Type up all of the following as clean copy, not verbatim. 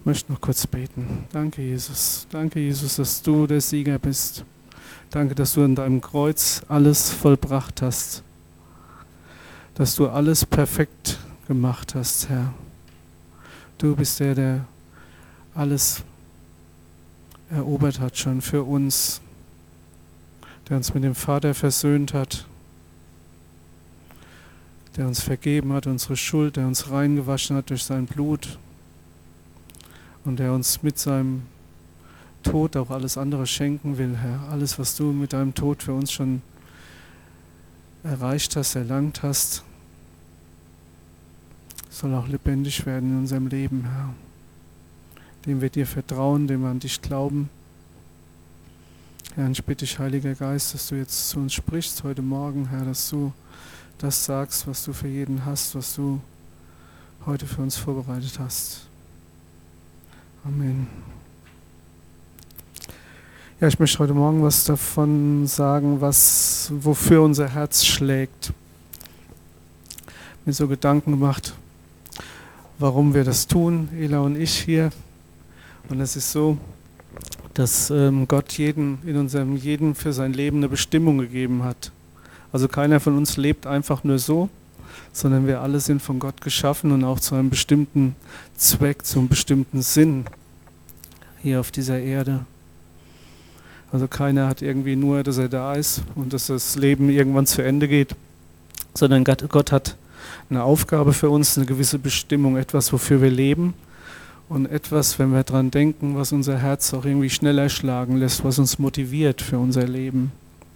Ich möchte noch kurz beten. Danke, Jesus. Danke, Jesus, dass du der Sieger bist. Danke, dass du an deinem Kreuz alles vollbracht hast. Dass du alles perfekt gemacht hast, Herr. Du bist der alles erobert hat schon für uns, der uns mit dem Vater versöhnt hat, der uns vergeben hat, unsere Schuld, der uns reingewaschen hat durch sein Blut und der uns mit seinem Tod auch alles andere schenken will, Herr. Alles, was du mit deinem Tod für uns schon erreicht hast, erlangt hast, soll auch lebendig werden in unserem Leben, Herr. Dem wir dir vertrauen, dem wir an dich glauben. Herr, ich bitte dich, Heiliger Geist, dass du jetzt zu uns sprichst heute Morgen, Herr, dass du das sagst, was du für jeden hast, was du heute für uns vorbereitet hast. Amen. Ja, ich möchte heute Morgen was davon sagen, wofür unser Herz schlägt. Mir so Gedanken gemacht, warum wir das tun, Ela und ich hier. Und es ist so, dass Gott jeden für sein Leben eine Bestimmung gegeben hat. Also keiner von uns lebt einfach nur so, sondern wir alle sind von Gott geschaffen und auch zu einem bestimmten Zweck, zu einem bestimmten Sinn hier auf dieser Erde. Also keiner hat irgendwie nur, dass er da ist und dass das Leben irgendwann zu Ende geht, sondern Gott hat eine Aufgabe für uns, eine gewisse Bestimmung, etwas, wofür wir leben und etwas, wenn wir dran denken, was unser Herz auch irgendwie schneller schlagen lässt, was uns motiviert für unser Leben.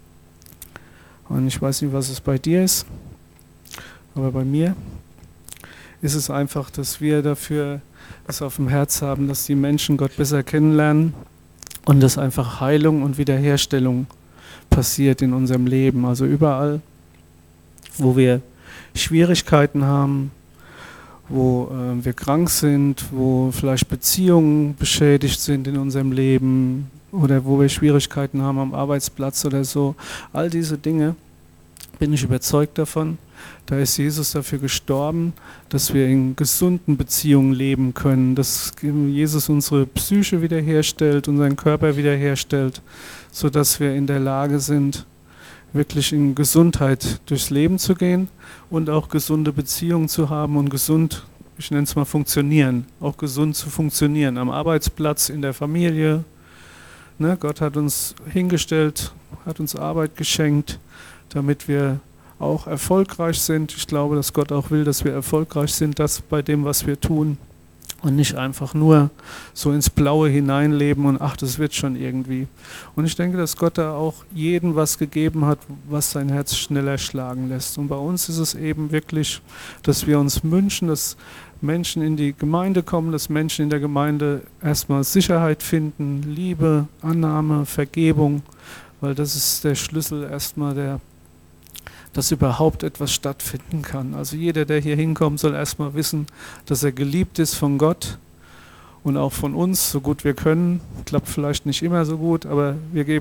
Und ich weiß nicht, was es bei dir ist, aber bei mir ist es einfach, dass wir dafür es auf dem Herz haben, dass die Menschen Gott besser kennenlernen und dass einfach Heilung und Wiederherstellung passiert in unserem Leben. Also überall, wo wir Schwierigkeiten haben, wo wir krank sind, wo vielleicht Beziehungen beschädigt sind in unserem Leben oder wo wir Schwierigkeiten haben am Arbeitsplatz oder so. All diese Dinge, bin ich überzeugt davon, da ist Jesus dafür gestorben, dass wir in gesunden Beziehungen leben können, dass Jesus unsere Psyche wiederherstellt, unseren Körper wiederherstellt, sodass wir in der Lage sind, wirklich in Gesundheit durchs Leben zu gehen und auch gesunde Beziehungen zu haben und gesund, ich nenne es mal funktionieren, auch gesund zu funktionieren, am Arbeitsplatz, in der Familie. Ne, Gott hat uns hingestellt, hat uns Arbeit geschenkt, damit wir auch erfolgreich sind. Ich glaube, dass Gott auch will, dass wir erfolgreich sind, das bei dem, was wir tun und nicht einfach nur so ins Blaue hineinleben und ach, das wird schon irgendwie. Und ich denke, dass Gott da auch jedem was gegeben hat, was sein Herz schneller schlagen lässt. Und bei uns ist es eben wirklich, dass wir uns wünschen, dass Menschen in die Gemeinde kommen, dass Menschen in der Gemeinde erstmal Sicherheit finden, Liebe, Annahme, Vergebung, weil das ist der Schlüssel erstmal, dass überhaupt etwas stattfinden kann. Also jeder, der hier hinkommt, soll erstmal wissen, dass er geliebt ist von Gott und auch von uns, so gut wir können. Klappt vielleicht nicht immer so gut, aber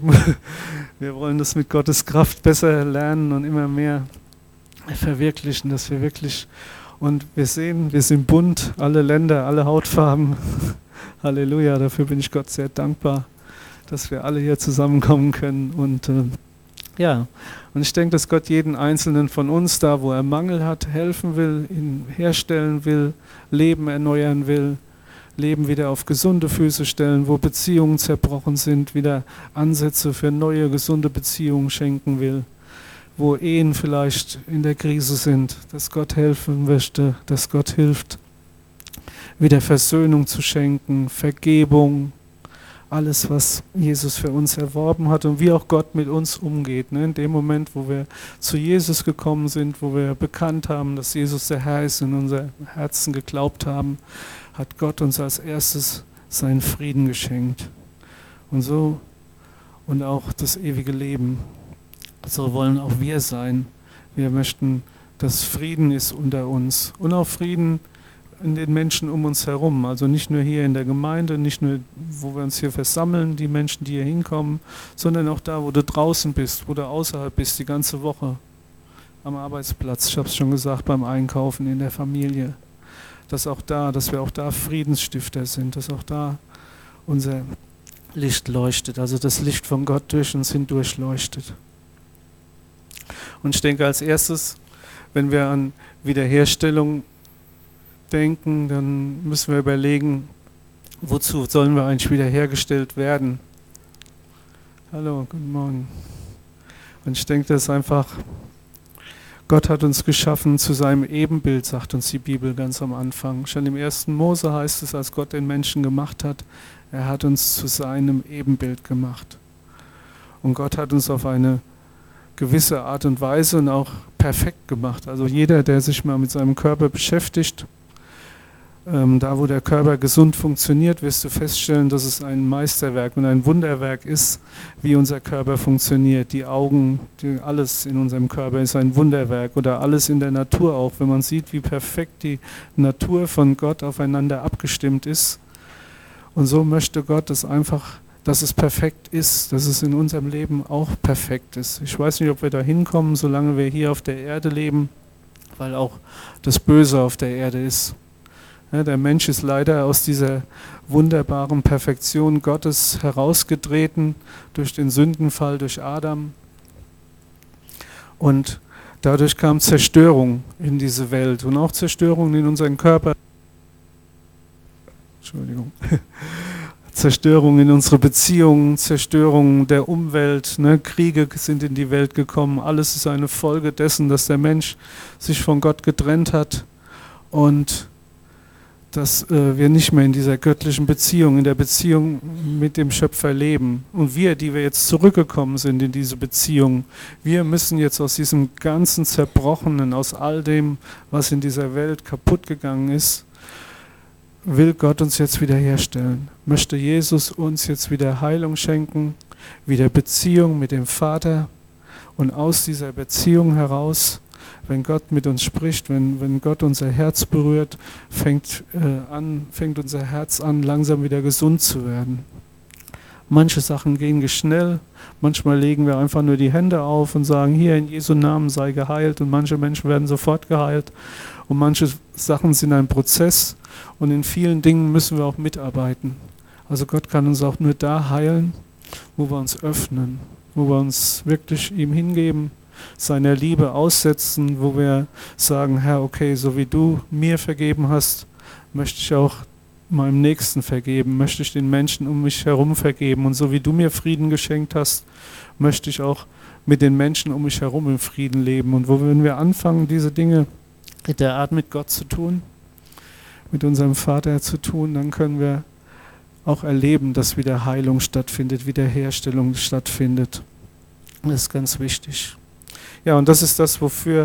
wir wollen das mit Gottes Kraft besser lernen und immer mehr verwirklichen, dass wir wirklich, und wir sehen, wir sind bunt, alle Länder, alle Hautfarben. Halleluja, dafür bin ich Gott sehr dankbar, dass wir alle hier zusammenkommen können und ja, und ich denke, dass Gott jeden Einzelnen von uns da, wo er Mangel hat, helfen will, ihn herstellen will, Leben erneuern will, Leben wieder auf gesunde Füße stellen, wo Beziehungen zerbrochen sind, wieder Ansätze für neue, gesunde Beziehungen schenken will, wo Ehen vielleicht in der Krise sind, dass Gott helfen möchte, dass Gott hilft, wieder Versöhnung zu schenken, Vergebung, alles, was Jesus für uns erworben hat und wie auch Gott mit uns umgeht. Ne? In dem Moment, wo wir zu Jesus gekommen sind, wo wir bekannt haben, dass Jesus der Herr ist, in unser Herzen geglaubt haben, hat Gott uns als erstes seinen Frieden geschenkt. Und so und auch das ewige Leben. So wollen auch wir sein. Wir möchten, dass Frieden ist unter uns und auch Frieden in den Menschen um uns herum, also nicht nur hier in der Gemeinde, nicht nur, wo wir uns hier versammeln, die Menschen, die hier hinkommen, sondern auch da, wo du draußen bist, wo du außerhalb bist, die ganze Woche am Arbeitsplatz, ich habe es schon gesagt, beim Einkaufen, in der Familie, dass wir auch da Friedensstifter sind, dass auch da unser Licht leuchtet, also das Licht von Gott durch uns hindurch leuchtet. Und ich denke, als erstes, wenn wir an Wiederherstellung denken, dann müssen wir überlegen, wozu sollen wir eigentlich wiederhergestellt werden? Hallo, guten Morgen. Und ich denke, das ist einfach, Gott hat uns geschaffen zu seinem Ebenbild, sagt uns die Bibel ganz am Anfang. Schon im 1. Mose heißt es, als Gott den Menschen gemacht hat, er hat uns zu seinem Ebenbild gemacht. Und Gott hat uns auf eine gewisse Art und Weise und auch perfekt gemacht. Also jeder, der sich mal mit seinem Körper beschäftigt, da wo der Körper gesund funktioniert, wirst du feststellen, dass es ein Meisterwerk und ein Wunderwerk ist, wie unser Körper funktioniert. Die Augen, alles in unserem Körper ist ein Wunderwerk oder alles in der Natur auch. Wenn man sieht, wie perfekt die Natur von Gott aufeinander abgestimmt ist. Und so möchte Gott dass es perfekt ist, dass es in unserem Leben auch perfekt ist. Ich weiß nicht, ob wir da hinkommen, solange wir hier auf der Erde leben, weil auch das Böse auf der Erde ist. Ja, der Mensch ist leider aus dieser wunderbaren Perfektion Gottes herausgetreten durch den Sündenfall, durch Adam. Und dadurch kam Zerstörung in diese Welt und auch Zerstörung in unseren Körper. Zerstörung in unsere Beziehungen, Zerstörung der Umwelt, Kriege sind in die Welt gekommen. Alles ist eine Folge dessen, dass der Mensch sich von Gott getrennt hat und dass wir nicht mehr in dieser göttlichen Beziehung, in der Beziehung mit dem Schöpfer leben. Und wir, die wir jetzt zurückgekommen sind in diese Beziehung, wir müssen jetzt aus diesem ganzen Zerbrochenen, aus all dem, was in dieser Welt kaputt gegangen ist, will Gott uns jetzt wiederherstellen. Möchte Jesus uns jetzt wieder Heilung schenken, wieder Beziehung mit dem Vater und aus dieser Beziehung heraus, wenn Gott mit uns spricht, wenn Gott unser Herz berührt, fängt unser Herz an, langsam wieder gesund zu werden. Manche Sachen gehen schnell, manchmal legen wir einfach nur die Hände auf und sagen, hier in Jesu Namen sei geheilt, und manche Menschen werden sofort geheilt und manche Sachen sind ein Prozess und in vielen Dingen müssen wir auch mitarbeiten. Also Gott kann uns auch nur da heilen, wo wir uns öffnen, wo wir uns wirklich ihm hingeben, seiner Liebe aussetzen, wo wir sagen, Herr, okay, so wie du mir vergeben hast, möchte ich auch meinem Nächsten vergeben, möchte ich den Menschen um mich herum vergeben, und so wie du mir Frieden geschenkt hast, möchte ich auch mit den Menschen um mich herum im Frieden leben. Und wenn wir anfangen, diese Dinge in der Art mit Gott zu tun, mit unserem Vater zu tun, dann können wir auch erleben, dass wieder Heilung stattfindet, Wiederherstellung stattfindet. Das ist ganz wichtig. Ja, und das ist das, wofür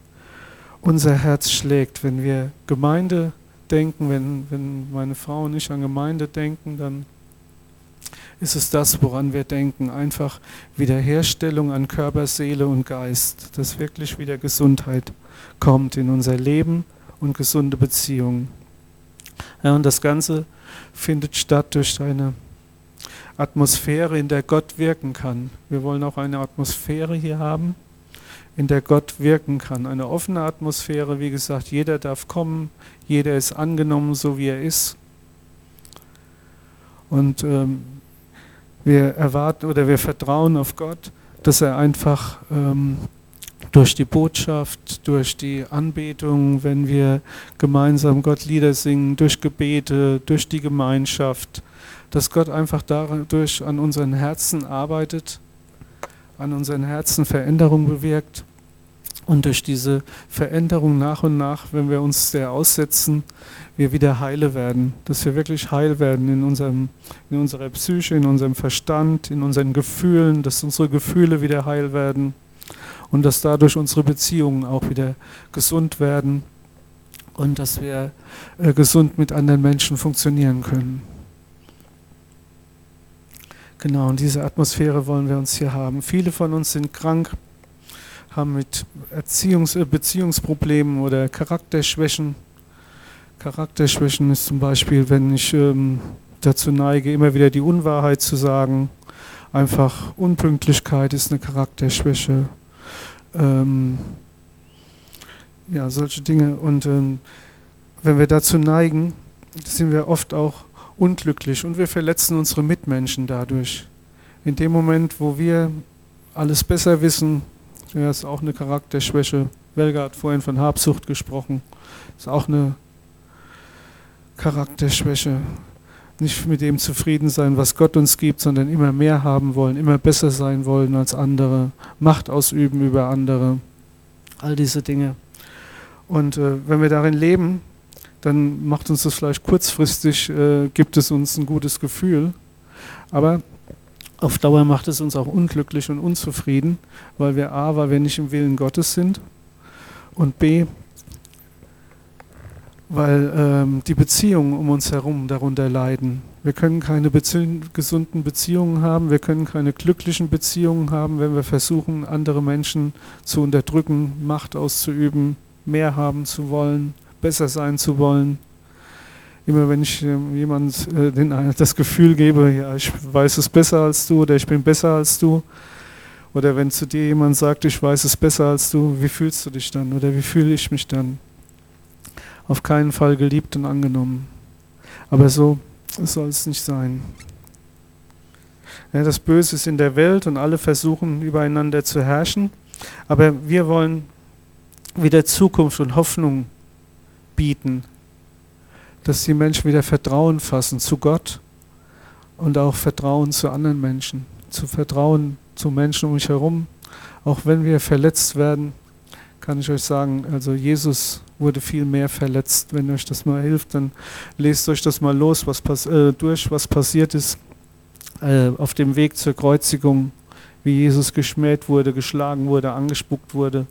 unser Herz schlägt. Wenn wir Gemeinde denken, wenn meine Frau und ich an Gemeinde denken, dann ist es das, woran wir denken. Einfach Wiederherstellung an Körper, Seele und Geist. Dass wirklich wieder Gesundheit kommt in unser Leben und gesunde Beziehungen. Ja, und das Ganze findet statt durch eine Atmosphäre, in der Gott wirken kann. Wir wollen auch eine Atmosphäre hier haben, in der Gott wirken kann. Eine offene Atmosphäre, wie gesagt, jeder darf kommen, jeder ist angenommen, so wie er ist. Und wir erwarten oder wir vertrauen auf Gott, dass er einfach durch die Botschaft, durch die Anbetung, wenn wir gemeinsam Gott Lieder singen, durch Gebete, durch die Gemeinschaft, dass Gott einfach dadurch an unseren Herzen arbeitet, an unseren Herzen Veränderung bewirkt und durch diese Veränderung nach und nach, wenn wir uns der aussetzen, wir wieder heile werden, dass wir wirklich heil werden in unserer Psyche, in unserem Verstand, in unseren Gefühlen, dass unsere Gefühle wieder heil werden und dass dadurch unsere Beziehungen auch wieder gesund werden und dass wir gesund mit anderen Menschen funktionieren können. Genau, und diese Atmosphäre wollen wir uns hier haben. Viele von uns sind krank, haben mit Beziehungsproblemen oder Charakterschwächen. Charakterschwächen ist zum Beispiel, wenn ich dazu neige, immer wieder die Unwahrheit zu sagen. Einfach Unpünktlichkeit ist eine Charakterschwäche. Ja, solche Dinge. Und wenn wir dazu neigen, sind wir oft auch unglücklich und wir verletzen unsere Mitmenschen dadurch. In dem Moment, wo wir alles besser wissen, ja, ist auch eine Charakterschwäche. Welger hat vorhin von Habsucht gesprochen, ist auch eine Charakterschwäche. Nicht mit dem zufrieden sein, was Gott uns gibt, sondern immer mehr haben wollen, immer besser sein wollen als andere, Macht ausüben über andere, all diese Dinge. Und wenn wir darin leben, dann macht uns das vielleicht kurzfristig, gibt es uns ein gutes Gefühl, aber auf Dauer macht es uns auch unglücklich und unzufrieden, weil wir nicht im Willen Gottes sind und B, weil die Beziehungen um uns herum darunter leiden. Wir können keine gesunden Beziehungen haben, wir können keine glücklichen Beziehungen haben, wenn wir versuchen, andere Menschen zu unterdrücken, Macht auszuüben, mehr haben zu wollen, besser sein zu wollen. Immer wenn ich jemand das Gefühl gebe, ja, ich weiß es besser als du oder ich bin besser als du, oder wenn zu dir jemand sagt, ich weiß es besser als du, wie fühlst du dich dann oder wie fühle ich mich dann? Auf keinen Fall geliebt und angenommen. Aber so soll es nicht sein. Ja, das Böse ist in der Welt und alle versuchen, übereinander zu herrschen. Aber wir wollen wieder Zukunft und Hoffnung bieten, dass die Menschen wieder Vertrauen fassen zu Gott und auch Vertrauen zu anderen Menschen, zu Vertrauen zu Menschen um mich herum. Auch wenn wir verletzt werden, kann ich euch sagen, also Jesus wurde viel mehr verletzt. Wenn euch das mal hilft, dann lest euch das mal los, was passiert ist auf dem Weg zur Kreuzigung, wie Jesus geschmäht wurde, geschlagen wurde, angespuckt wurde.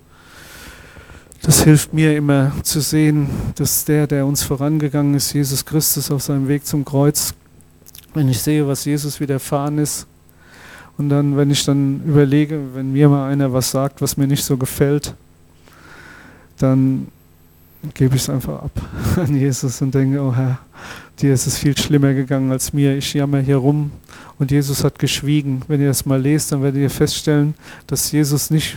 Das hilft mir immer zu sehen, dass der uns vorangegangen ist, Jesus Christus auf seinem Weg zum Kreuz, wenn ich sehe, was Jesus widerfahren ist und dann, wenn ich dann überlege, wenn mir mal einer was sagt, was mir nicht so gefällt, dann gebe ich es einfach ab an Jesus und denke, oh Herr, dir ist es viel schlimmer gegangen als mir, ich jammer hier rum und Jesus hat geschwiegen. Wenn ihr das mal lest, dann werdet ihr feststellen, dass Jesus nicht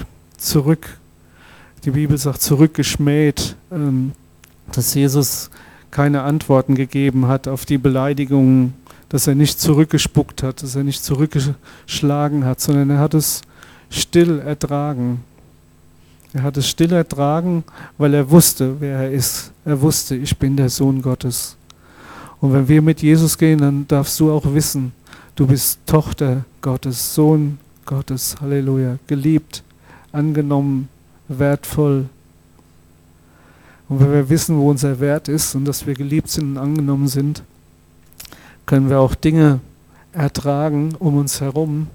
die Bibel sagt zurückgeschmäht, dass Jesus keine Antworten gegeben hat auf die Beleidigungen, dass er nicht zurückgespuckt hat, dass er nicht zurückgeschlagen hat, sondern er hat es still ertragen. Er hat es still ertragen, weil er wusste, wer er ist. Er wusste, ich bin der Sohn Gottes. Und wenn wir mit Jesus gehen, dann darfst du auch wissen, du bist Tochter Gottes, Sohn Gottes, Halleluja, geliebt, angenommen, wertvoll. Und wenn wir wissen, wo unser Wert ist und dass wir geliebt sind und angenommen sind, können wir auch Dinge ertragen um uns herum,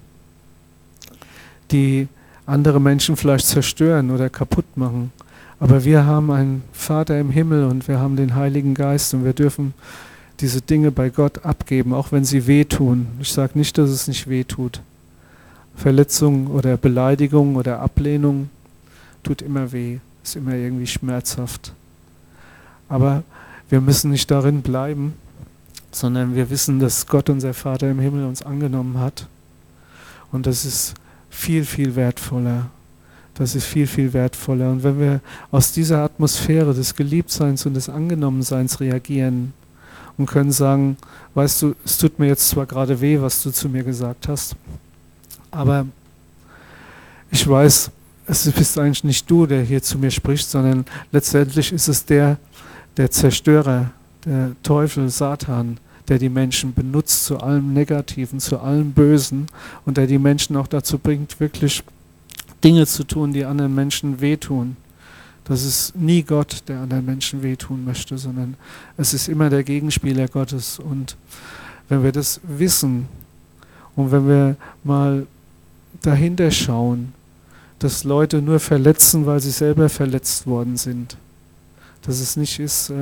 die andere Menschen vielleicht zerstören oder kaputt machen. Aber wir haben einen Vater im Himmel und wir haben den Heiligen Geist und wir dürfen diese Dinge bei Gott abgeben, auch wenn sie wehtun. Ich sage nicht, dass es nicht wehtut. Verletzung oder Beleidigung oder Ablehnung tut immer weh, ist immer irgendwie schmerzhaft. Aber wir müssen nicht darin bleiben, sondern wir wissen, dass Gott, unser Vater im Himmel, uns angenommen hat. Und das ist viel, viel wertvoller. Das ist viel, viel wertvoller. Und wenn wir aus dieser Atmosphäre des Geliebtseins und des Angenommenseins reagieren und können sagen, weißt du, es tut mir jetzt zwar gerade weh, was du zu mir gesagt hast, aber ich weiß, es bist eigentlich nicht du, der hier zu mir spricht, sondern letztendlich ist es der Zerstörer, der Teufel, Satan, der die Menschen benutzt zu allem Negativen, zu allem Bösen und der die Menschen auch dazu bringt, wirklich Dinge zu tun, die anderen Menschen wehtun. Das ist nie Gott, der anderen Menschen wehtun möchte, sondern es ist immer der Gegenspieler Gottes. Und wenn wir das wissen und wenn wir mal dahinter schauen, dass Leute nur verletzen, weil sie selber verletzt worden sind, dass es nicht ist,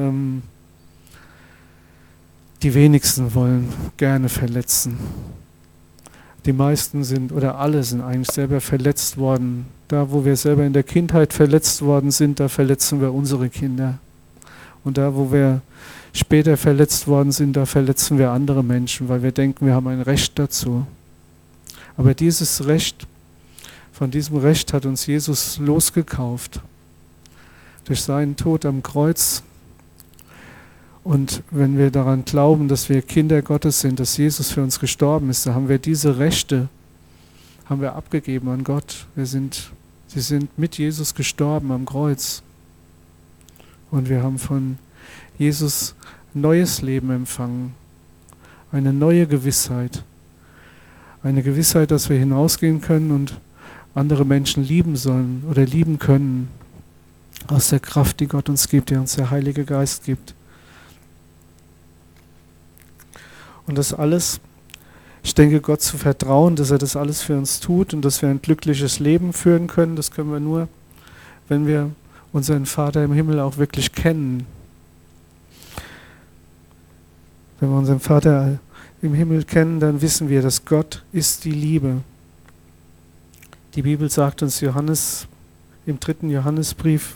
die wenigsten wollen gerne verletzen. Die meisten sind oder alle sind eigentlich selber verletzt worden. Da, wo wir selber in der Kindheit verletzt worden sind, da verletzen wir unsere Kinder. Und da, wo wir später verletzt worden sind, da verletzen wir andere Menschen, weil wir denken, wir haben ein Recht dazu. Aber dieses Recht, von diesem Recht hat uns Jesus losgekauft. Durch seinen Tod am Kreuz Und wenn wir daran glauben, dass wir Kinder Gottes sind, dass Jesus für uns gestorben ist, dann haben wir diese Rechte, haben wir abgegeben an Gott. Sie sind mit Jesus gestorben am Kreuz. Und wir haben von Jesus neues Leben empfangen. Eine neue Gewissheit. Eine Gewissheit, dass wir hinausgehen können und andere Menschen lieben sollen oder lieben können. Aus der Kraft, die Gott uns gibt, die uns der Heilige Geist gibt. Und das alles, ich denke, Gott zu vertrauen, dass er das alles für uns tut und dass wir ein glückliches Leben führen können, das können wir nur, wenn wir unseren Vater im Himmel auch wirklich kennen. Wenn wir unseren Vater im Himmel kennen, dann wissen wir, dass Gott ist die Liebe. Die Bibel sagt uns Johannes, im 3. Johannesbrief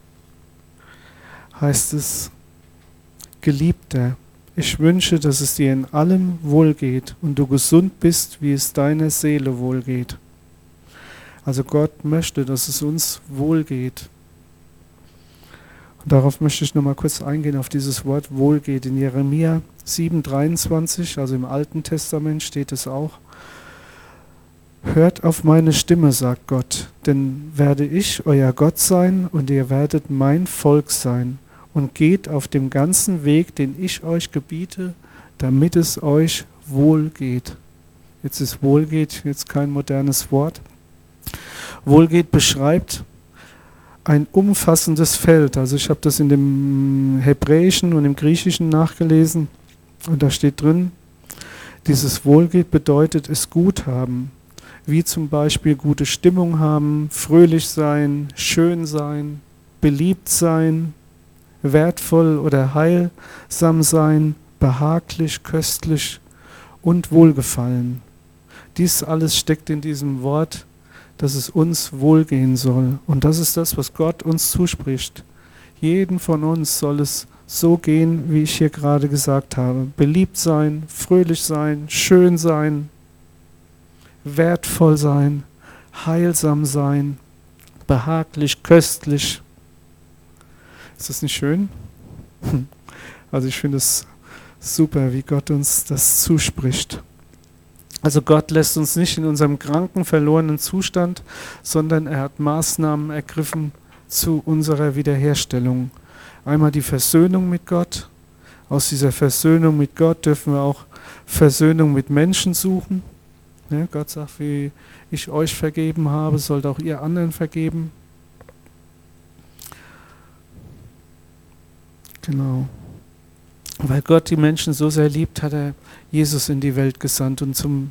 heißt es, Geliebter, ich wünsche, dass es dir in allem wohlgeht und du gesund bist, wie es deiner Seele wohlgeht. Also Gott möchte, dass es uns wohlgeht. Und darauf möchte ich nochmal kurz eingehen, auf dieses Wort wohlgeht. In Jeremia 7,23, also im Alten Testament steht es auch. Hört auf meine Stimme, sagt Gott, denn werde ich euer Gott sein und ihr werdet mein Volk sein. Und geht auf dem ganzen Weg, den ich euch gebiete, damit es euch wohlgeht. Jetzt ist wohlgeht jetzt kein modernes Wort. Wohlgeht beschreibt ein umfassendes Feld. Also ich habe das in dem Hebräischen und im Griechischen nachgelesen. Und da steht drin, dieses Wohlgeht bedeutet es gut haben. Wie zum Beispiel gute Stimmung haben, fröhlich sein, schön sein, beliebt sein, wertvoll oder heilsam sein, behaglich, köstlich und wohlgefallen. Dies alles steckt in diesem Wort, dass es uns wohlgehen soll. Und das ist das, was Gott uns zuspricht. Jeden von uns soll es so gehen, wie ich hier gerade gesagt habe. Beliebt sein, fröhlich sein, schön sein, wertvoll sein, heilsam sein, behaglich, köstlich. Ist das nicht schön? Also ich finde es super, wie Gott uns das zuspricht. Also Gott lässt uns nicht in unserem kranken, verlorenen Zustand, sondern er hat Maßnahmen ergriffen zu unserer Wiederherstellung. Einmal die Versöhnung mit Gott. Aus dieser Versöhnung mit Gott dürfen wir auch Versöhnung mit Menschen suchen. Ja, Gott sagt, wie ich euch vergeben habe, sollt auch ihr anderen vergeben. Genau. Weil Gott die Menschen so sehr liebt, hat er Jesus in die Welt gesandt und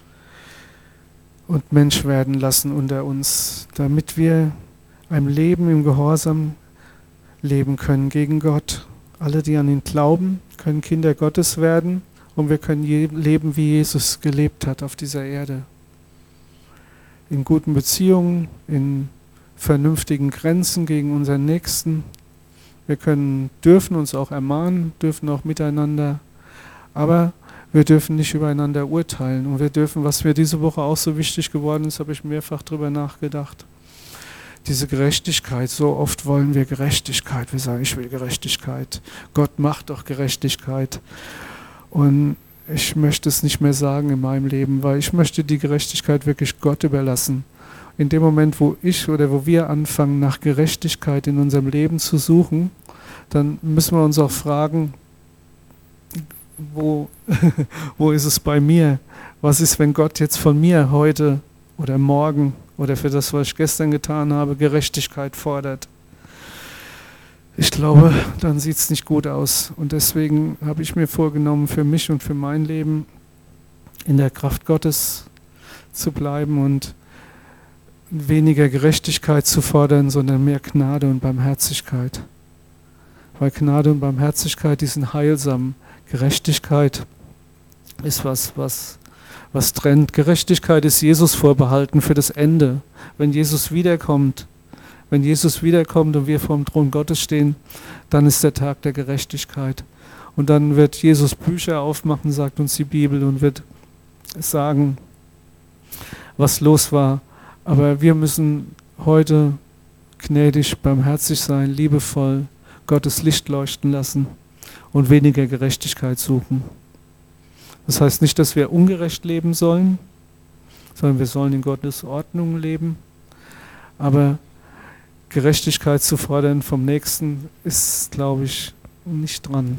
Mensch werden lassen unter uns, damit wir ein Leben im Gehorsam leben können gegen Gott. Alle, die an ihn glauben, können Kinder Gottes werden und wir können leben, wie Jesus gelebt hat auf dieser Erde. In guten Beziehungen, in vernünftigen Grenzen gegen unseren Nächsten. Wir dürfen uns auch ermahnen, dürfen auch miteinander, aber wir dürfen nicht übereinander urteilen. Und wir dürfen, was mir diese Woche auch so wichtig geworden ist, habe ich mehrfach drüber nachgedacht, diese Gerechtigkeit. So oft wollen wir Gerechtigkeit. Wir sagen, ich will Gerechtigkeit. Gott macht doch Gerechtigkeit. Und ich möchte es nicht mehr sagen in meinem Leben, weil ich möchte die Gerechtigkeit wirklich Gott überlassen. In dem Moment, wo wir anfangen, nach Gerechtigkeit in unserem Leben zu suchen, dann müssen wir uns auch fragen, wo ist es bei mir? Was ist, wenn Gott jetzt von mir heute oder morgen oder für das, was ich gestern getan habe, Gerechtigkeit fordert? Ich glaube, dann sieht es nicht gut aus. Und deswegen habe ich mir vorgenommen, für mich und für mein Leben in der Kraft Gottes zu bleiben und weniger Gerechtigkeit zu fordern, sondern mehr Gnade und Barmherzigkeit. Weil Gnade und Barmherzigkeit, die sind heilsam. Gerechtigkeit ist was trennt. Gerechtigkeit ist Jesus vorbehalten für das Ende. Wenn Jesus wiederkommt und wir vor dem Thron Gottes stehen, dann ist der Tag der Gerechtigkeit. Und dann wird Jesus Bücher aufmachen, sagt uns die Bibel, und wird sagen, was los war. Aber wir müssen heute gnädig, barmherzig sein, liebevoll, Gottes Licht leuchten lassen und weniger Gerechtigkeit suchen. Das heißt nicht, dass wir ungerecht leben sollen, sondern wir sollen in Gottes Ordnung leben. Aber Gerechtigkeit zu fordern vom Nächsten ist, glaube ich, nicht dran.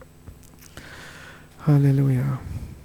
Halleluja.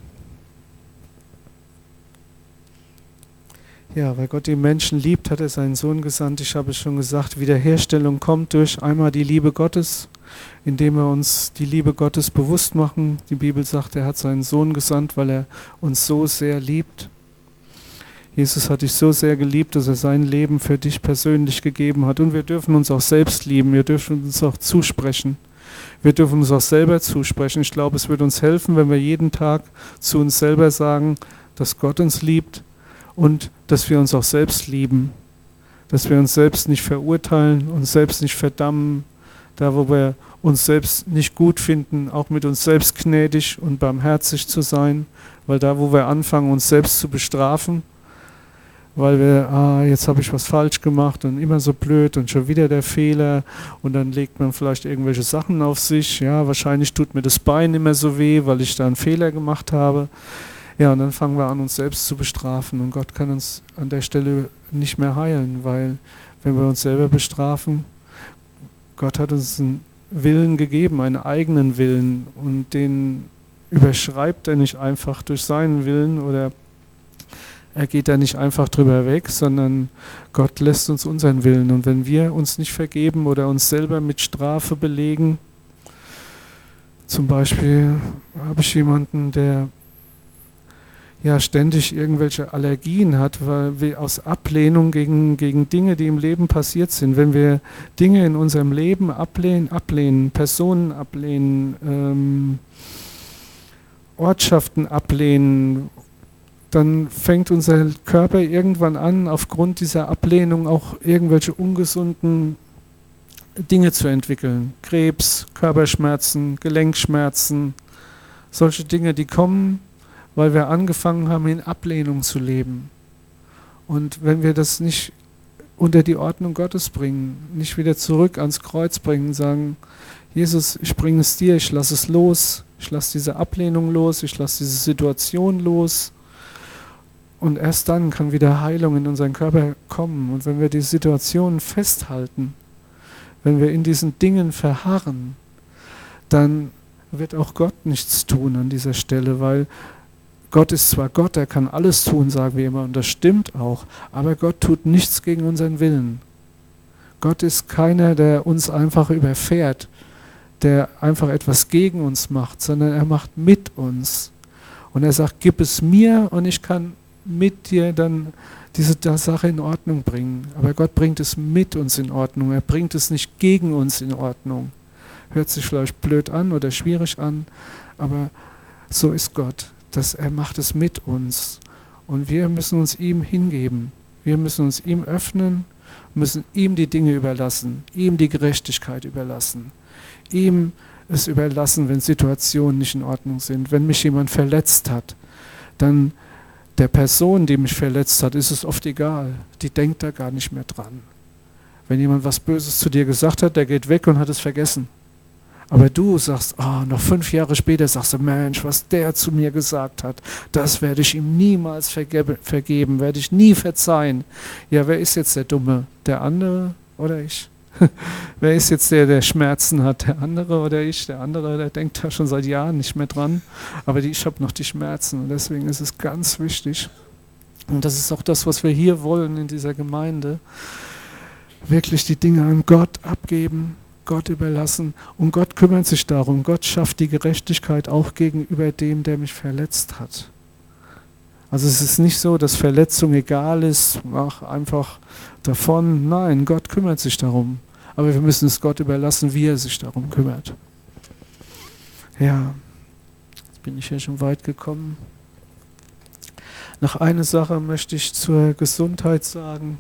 Ja, weil Gott die Menschen liebt, hat er seinen Sohn gesandt. Ich habe es schon gesagt, Wiederherstellung kommt durch einmal die Liebe Gottes, indem wir uns die Liebe Gottes bewusst machen. Die Bibel sagt, er hat seinen Sohn gesandt, weil er uns so sehr liebt. Jesus hat dich so sehr geliebt, dass er sein Leben für dich persönlich gegeben hat. Und wir dürfen uns auch selbst lieben, wir dürfen uns auch zusprechen. Wir dürfen uns auch selber zusprechen. Ich glaube, es wird uns helfen, wenn wir jeden Tag zu uns selber sagen, dass Gott uns liebt und dass wir uns auch selbst lieben. Dass wir uns selbst nicht verurteilen, uns selbst nicht verdammen, da wo wir uns selbst nicht gut finden, auch mit uns selbst gnädig und barmherzig zu sein, weil da wo wir anfangen, uns selbst zu bestrafen, weil wir, jetzt habe ich was falsch gemacht und immer so blöd und schon wieder der Fehler und dann legt man vielleicht irgendwelche Sachen auf sich, ja, wahrscheinlich tut mir das Bein immer so weh, weil ich da einen Fehler gemacht habe. Ja, und dann fangen wir an, uns selbst zu bestrafen und Gott kann uns an der Stelle nicht mehr heilen, weil wenn wir uns selber bestrafen, Gott hat uns einen Willen gegeben, einen eigenen Willen und den überschreibt er nicht einfach durch seinen Willen oder er geht da nicht einfach drüber weg, sondern Gott lässt uns unseren Willen. Und wenn wir uns nicht vergeben oder uns selber mit Strafe belegen, zum Beispiel habe ich jemanden, der ja ständig irgendwelche Allergien hat, weil wir aus Ablehnung gegen Dinge, die im Leben passiert sind, wenn wir Dinge in unserem Leben ablehnen, Personen ablehnen, Ortschaften ablehnen, dann fängt unser Körper irgendwann an, aufgrund dieser Ablehnung auch irgendwelche ungesunden Dinge zu entwickeln. Krebs, Körperschmerzen, Gelenkschmerzen, solche Dinge, die kommen, weil wir angefangen haben, in Ablehnung zu leben. Und wenn wir das nicht unter die Ordnung Gottes bringen, nicht wieder zurück ans Kreuz bringen, sagen, Jesus, ich bringe es dir, ich lasse es los, ich lasse diese Ablehnung los, ich lasse diese Situation los. Und erst dann kann wieder Heilung in unseren Körper kommen. Und wenn wir die Situation festhalten, wenn wir in diesen Dingen verharren, dann wird auch Gott nichts tun an dieser Stelle, weil Gott ist zwar Gott, er kann alles tun, sagen wir immer, und das stimmt auch, aber Gott tut nichts gegen unseren Willen. Gott ist keiner, der uns einfach überfährt, der einfach etwas gegen uns macht, sondern er macht mit uns. Und er sagt, gib es mir und ich kann mit dir dann diese Sache in Ordnung bringen. Aber Gott bringt es mit uns in Ordnung. Er bringt es nicht gegen uns in Ordnung. Hört sich vielleicht blöd an oder schwierig an, aber so ist Gott. Er macht es mit uns. Und wir müssen uns ihm hingeben. Wir müssen uns ihm öffnen, müssen ihm die Dinge überlassen, ihm die Gerechtigkeit überlassen, ihm es überlassen, wenn Situationen nicht in Ordnung sind. Wenn mich jemand verletzt hat, dann der Person, die mich verletzt hat, ist es oft egal. Die denkt da gar nicht mehr dran. Wenn jemand was Böses zu dir gesagt hat, der geht weg und hat es vergessen. Aber du sagst, noch 5 Jahre später sagst du, Mensch, was der zu mir gesagt hat, das werde ich ihm niemals vergeben, werde ich nie verzeihen. Ja, wer ist jetzt der Dumme? Der andere oder ich? Wer ist jetzt der Schmerzen hat? Der andere oder ich? Der andere, der denkt da schon seit Jahren nicht mehr dran. Aber ich habe noch die Schmerzen und deswegen ist es ganz wichtig. Und das ist auch das, was wir hier wollen in dieser Gemeinde. Wirklich die Dinge an Gott abgeben, Gott überlassen. Und Gott kümmert sich darum. Gott schafft die Gerechtigkeit auch gegenüber dem, der mich verletzt hat. Also es ist nicht so, dass Verletzung egal ist, mach einfach davon. Nein, Gott kümmert sich darum. Aber wir müssen es Gott überlassen, wie er sich darum kümmert. Ja, jetzt bin ich ja schon weit gekommen. Noch eine Sache möchte ich zur Gesundheit sagen.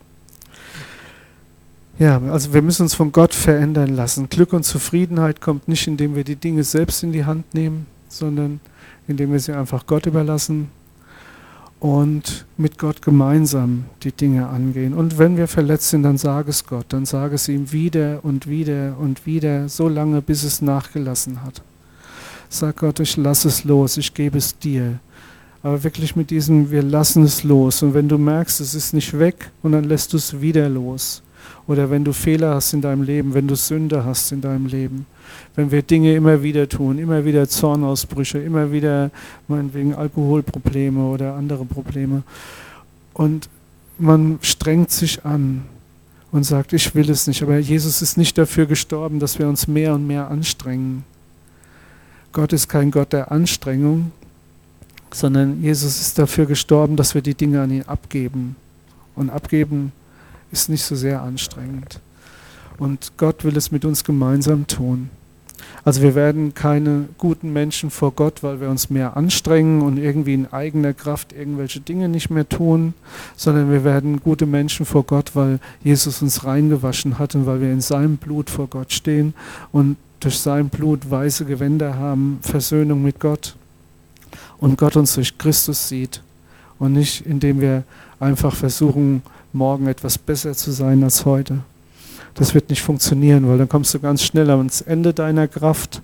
Ja, also wir müssen uns von Gott verändern lassen. Glück und Zufriedenheit kommt nicht, indem wir die Dinge selbst in die Hand nehmen, sondern indem wir sie einfach Gott überlassen. und mit Gott gemeinsam die Dinge angehen. Und wenn wir verletzt sind, dann sage es Gott, dann sage es ihm wieder und wieder und wieder, so lange, bis es nachgelassen hat. Sag Gott, ich lasse es los, ich gebe es dir. Aber wirklich mit diesem, wir lassen es los. Und wenn du merkst, es ist nicht weg, und dann lässt du es wieder los. Oder wenn du Fehler hast in deinem Leben, wenn du Sünde hast in deinem Leben, wenn wir Dinge immer wieder tun, immer wieder Zornausbrüche, immer wieder meinetwegen Alkoholprobleme oder andere Probleme. Und man strengt sich an und sagt, ich will es nicht. Aber Jesus ist nicht dafür gestorben, dass wir uns mehr und mehr anstrengen. Gott ist kein Gott der Anstrengung, sondern Jesus ist dafür gestorben, dass wir die Dinge an ihn abgeben. Und abgeben ist nicht so sehr anstrengend. Und Gott will es mit uns gemeinsam tun. Also wir werden keine guten Menschen vor Gott, weil wir uns mehr anstrengen und irgendwie in eigener Kraft irgendwelche Dinge nicht mehr tun, sondern wir werden gute Menschen vor Gott, weil Jesus uns reingewaschen hat und weil wir in seinem Blut vor Gott stehen und durch sein Blut weiße Gewänder haben, Versöhnung mit Gott. Und Gott uns durch Christus sieht und nicht, indem wir einfach versuchen, morgen etwas besser zu sein als heute. Das wird nicht funktionieren, weil dann kommst du ganz schnell ans Ende deiner Kraft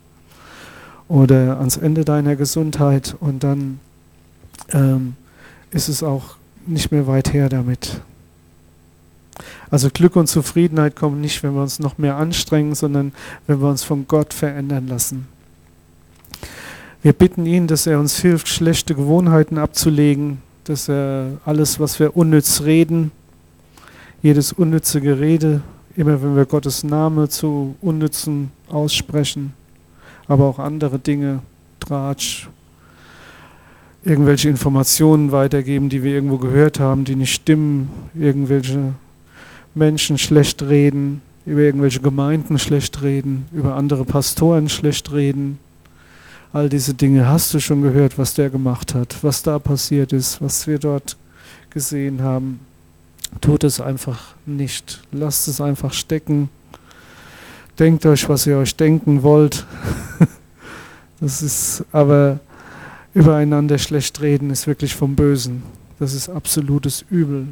oder ans Ende deiner Gesundheit und dann ist es auch nicht mehr weit her damit. Also Glück und Zufriedenheit kommen nicht, wenn wir uns noch mehr anstrengen, sondern wenn wir uns von Gott verändern lassen. Wir bitten ihn, dass er uns hilft, schlechte Gewohnheiten abzulegen, dass er alles, was wir unnütz reden, jedes unnütze Gerede, immer wenn wir Gottes Name zu Unnützen aussprechen, aber auch andere Dinge, Tratsch, irgendwelche Informationen weitergeben, die wir irgendwo gehört haben, die nicht stimmen, irgendwelche Menschen schlecht reden, über irgendwelche Gemeinden schlecht reden, über andere Pastoren schlecht reden. All diese Dinge hast du schon gehört, was der gemacht hat, was da passiert ist, was wir dort gesehen haben. Tut es einfach nicht. Lasst es einfach stecken. Denkt euch, was ihr euch denken wollt. Das ist aber übereinander schlecht reden, ist wirklich vom Bösen. Das ist absolutes Übel.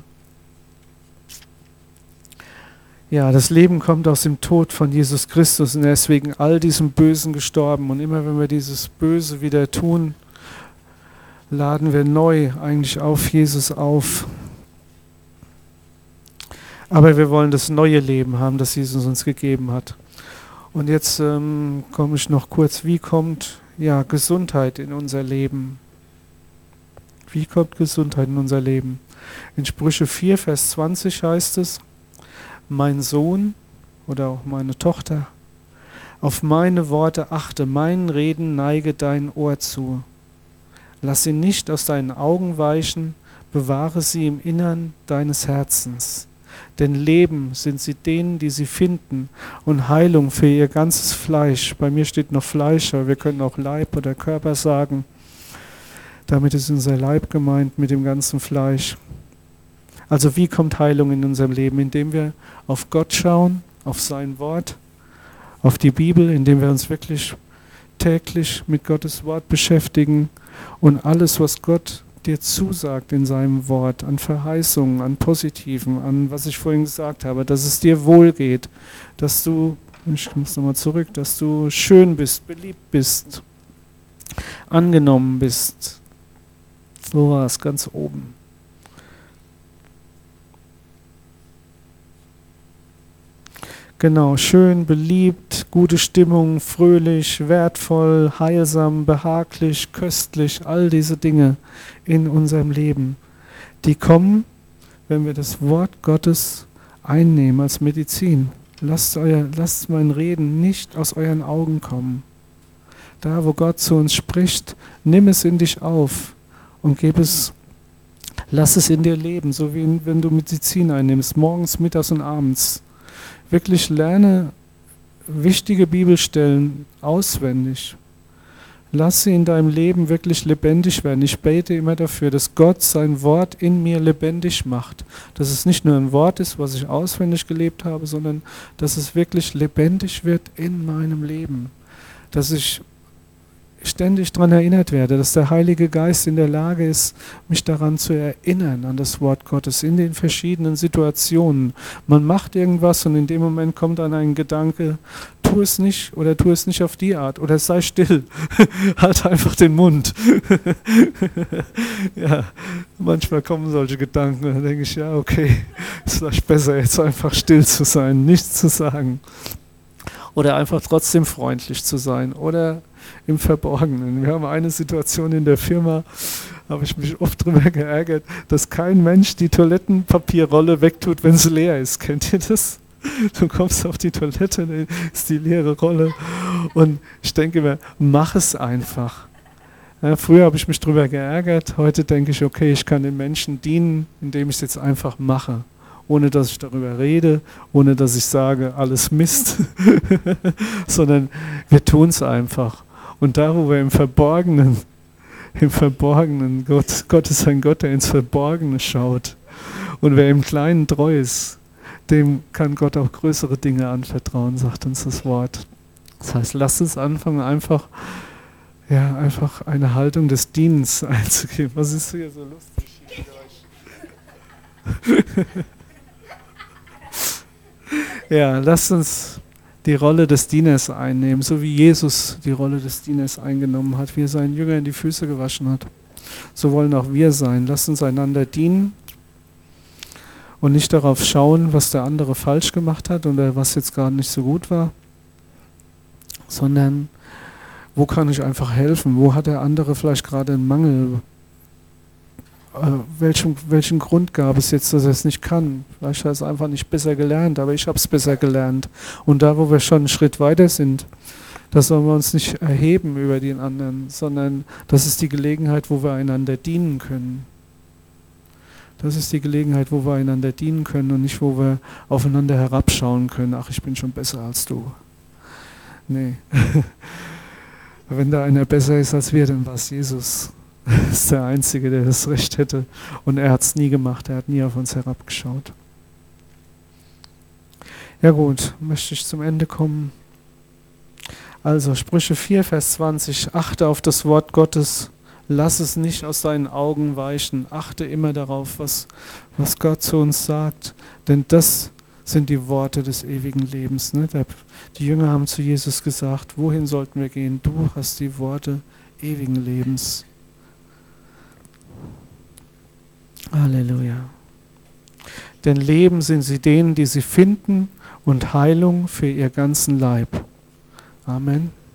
Ja, das Leben kommt aus dem Tod von Jesus Christus und er ist wegen all diesem Bösen gestorben. Und immer wenn wir dieses Böse wieder tun, laden wir neu eigentlich auf Jesus auf. Aber wir wollen das neue Leben haben, das Jesus uns gegeben hat. Und jetzt komme ich noch kurz, wie kommt Gesundheit in unser Leben? Wie kommt Gesundheit in unser Leben? In Sprüche 4, Vers 20 heißt es, mein Sohn oder auch meine Tochter, auf meine Worte achte, meinen Reden neige dein Ohr zu. Lass sie nicht aus deinen Augen weichen, bewahre sie im Innern deines Herzens. Denn Leben sind sie denen, die sie finden, und Heilung für ihr ganzes Fleisch. Bei mir steht noch Fleisch, aber wir können auch Leib oder Körper sagen. Damit ist unser Leib gemeint mit dem ganzen Fleisch. Also wie kommt Heilung in unserem Leben? Indem wir auf Gott schauen, auf sein Wort, auf die Bibel, indem wir uns wirklich täglich mit Gottes Wort beschäftigen und alles, was Gott dir zusagt in seinem Wort, an Verheißungen, an Positiven, an was ich vorhin gesagt habe, dass es dir wohl geht, dass du, ich muss nochmal zurück, dass du schön bist, beliebt bist, angenommen bist. So war es ganz oben. Genau, schön, beliebt, gute Stimmung, fröhlich, wertvoll, heilsam, behaglich, köstlich, all diese Dinge in unserem Leben, die kommen, wenn wir das Wort Gottes einnehmen als Medizin. Lasst mein Reden nicht aus euren Augen kommen. Da, wo Gott zu uns spricht, nimm es in dich auf und lass es in dir leben, so wie wenn du Medizin einnimmst, morgens, mittags und abends. Wirklich lerne wichtige Bibelstellen auswendig. Lass sie in deinem Leben wirklich lebendig werden. Ich bete immer dafür, dass Gott sein Wort in mir lebendig macht. Dass es nicht nur ein Wort ist, was ich auswendig gelebt habe, sondern dass es wirklich lebendig wird in meinem Leben. Dass ich ständig daran erinnert werde, dass der Heilige Geist in der Lage ist, mich daran zu erinnern, an das Wort Gottes, in den verschiedenen Situationen. Man macht irgendwas und in dem Moment kommt dann ein Gedanke, tu es nicht oder tu es nicht auf die Art oder sei still, halt einfach den Mund. Ja, manchmal kommen solche Gedanken und dann denke ich, ja okay, es ist vielleicht besser jetzt einfach still zu sein, nichts zu sagen. Oder einfach trotzdem freundlich zu sein oder im Verborgenen. Wir haben eine Situation in der Firma, habe ich mich oft drüber geärgert, dass kein Mensch die Toilettenpapierrolle wegtut, wenn sie leer ist. Kennt ihr das? Du kommst auf die Toilette, dann ist die leere Rolle und ich denke mir, mach es einfach. Ja, früher habe ich mich drüber geärgert, heute denke ich, okay, ich kann den Menschen dienen, indem ich es jetzt einfach mache. Ohne dass ich darüber rede, ohne dass ich sage, alles Mist, sondern wir tun es einfach. Und da, wo wir im Verborgenen, Gott ist ein Gott, der ins Verborgene schaut. Und wer im Kleinen treu ist, dem kann Gott auch größere Dinge anvertrauen, sagt uns das Wort. Das heißt, lasst uns anfangen, einfach eine Haltung des Dienens einzugeben. Was ist hier so lustig? Ja, lasst uns die Rolle des Dieners einnehmen, so wie Jesus die Rolle des Dieners eingenommen hat, wie er seinen Jüngern die Füße gewaschen hat. So wollen auch wir sein. Lasst uns einander dienen und nicht darauf schauen, was der andere falsch gemacht hat oder was jetzt gerade nicht so gut war, sondern wo kann ich einfach helfen? Wo hat der andere vielleicht gerade einen Mangel? Welchen Grund gab es jetzt, dass er es nicht kann? Vielleicht hat er es einfach nicht besser gelernt, aber ich habe es besser gelernt. Und da, wo wir schon einen Schritt weiter sind, da sollen wir uns nicht erheben über den anderen, sondern das ist die Gelegenheit, wo wir einander dienen können. Das ist die Gelegenheit, wo wir einander dienen können und nicht, wo wir aufeinander herabschauen können. Ach, ich bin schon besser als du. Nee. Wenn da einer besser ist als wir, dann war es Jesus. Er ist der Einzige, der das Recht hätte. Und er hat es nie gemacht. Er hat nie auf uns herabgeschaut. Ja gut, möchte ich zum Ende kommen. Also Sprüche 4, Vers 20. Achte auf das Wort Gottes. Lass es nicht aus deinen Augen weichen. Achte immer darauf, was Gott zu uns sagt. Denn das sind die Worte des ewigen Lebens. Ne? Die Jünger haben zu Jesus gesagt, wohin sollten wir gehen? Du hast die Worte ewigen Lebens. Halleluja. Denn Leben sind sie denen, die sie finden und Heilung für ihr ganzen Leib. Amen.